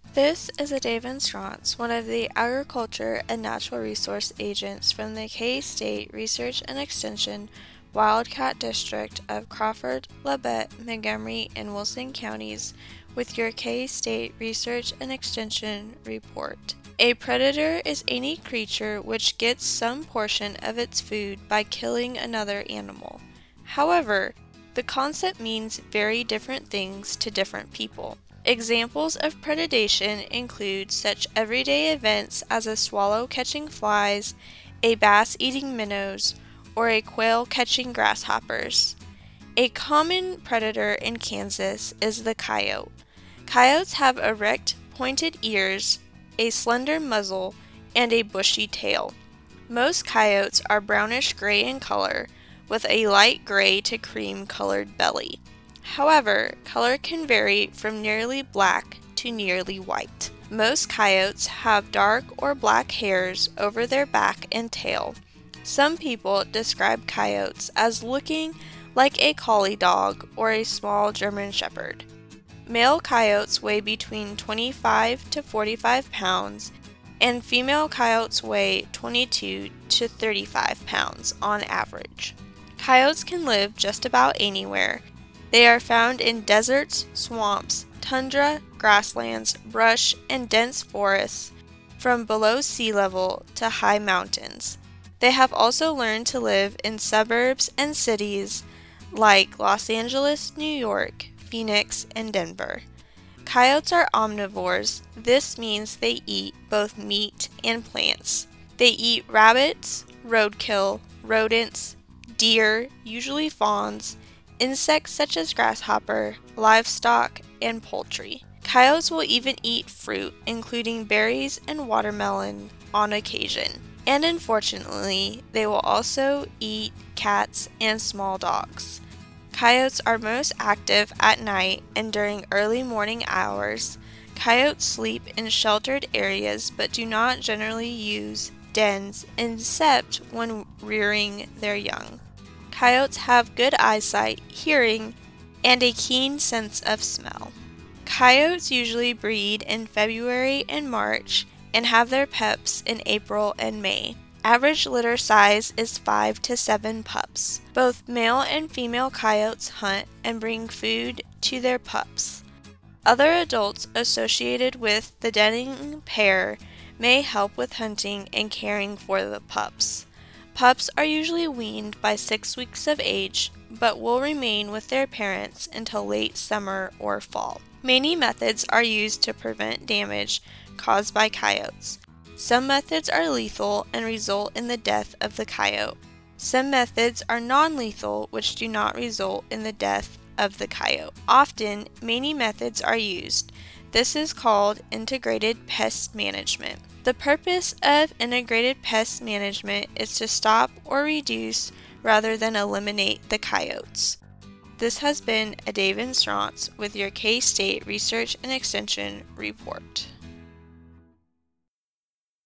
This is Dave Strauss, one of the Agriculture and Natural Resource Agents from the K-State Research and Extension Wildcat District of Crawford, Labette, Montgomery, and Wilson counties with your K-State Research and Extension report. A predator is any creature which gets some portion of its food by killing another animal. However, the concept means very different things to different people. Examples of predation include such everyday events as a swallow catching flies, a bass eating minnows, or a quail catching grasshoppers. A common predator in Kansas is the coyote. Coyotes have erect, pointed ears, a slender muzzle, and a bushy tail. Most coyotes are brownish-gray in color, with a light gray to cream-colored belly. However, color can vary from nearly black to nearly white. Most coyotes have dark or black hairs over their back and tail. Some people describe coyotes as looking like a collie dog or a small German shepherd. Male coyotes weigh between 25 to 45 pounds, and female coyotes weigh 22 to 35 pounds on average. Coyotes can live just about anywhere. They are found in deserts, swamps, tundra, grasslands, brush, and dense forests, from below sea level to high mountains. They have also learned to live in suburbs and cities like Los Angeles, New York, Phoenix, and Denver. Coyotes are omnivores. This means they eat both meat and plants. They eat rabbits, roadkill, rodents, deer, usually fawns, insects such as grasshopper, livestock, and poultry. Coyotes will even eat fruit, including berries and watermelon, on occasion. And unfortunately, they will also eat cats and small dogs. Coyotes are most active at night and during early morning hours. Coyotes sleep in sheltered areas but do not generally use dens except when rearing their young. Coyotes have good eyesight, hearing, and a keen sense of smell. Coyotes usually breed in February and March and have their pups in April and May. Average litter size is 5 to 7 pups. Both male and female coyotes hunt and bring food to their pups. Other adults associated with the denning pair may help with hunting and caring for the pups. Pups are usually weaned by 6 weeks of age, but will remain with their parents until late summer or fall. Many methods are used to prevent damage caused by coyotes. Some methods are lethal and result in the death of the coyote. Some methods are non-lethal, which do not result in the death of the coyote. Often, many methods are used. This is called integrated pest management. The purpose of integrated pest management is to stop or reduce rather than eliminate the coyotes. This has been Dave Strauss with your K-State Research and Extension report.